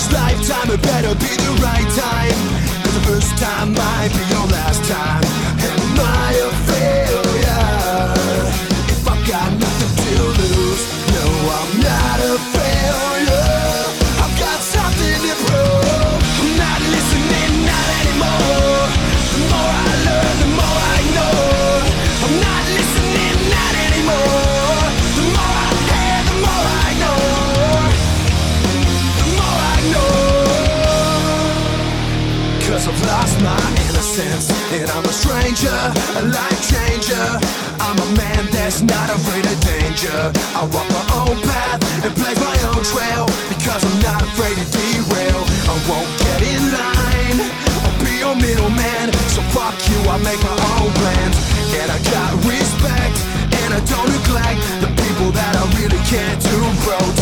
lifetime, it better be the right time. Cause the first time might be your last time. Am I a failure? If I've got nothing to lose, no, I'm not a failure. I've got something to prove. I'm not listening, not anymore. The more I learn, the more I know. I'm not listening, not anymore. The more I hear, the more I know. The more I know. Cause I've lost my innocence, and I'm a stranger, a life changer. I'm a man that's not afraid of danger. I walk my own path and blaze my own trail, because I'm not afraid to derail. I won't get in line, I'll be your middleman. So fuck you, I make my own plans. And I got respect, and I don't neglect the people that I really care to protect.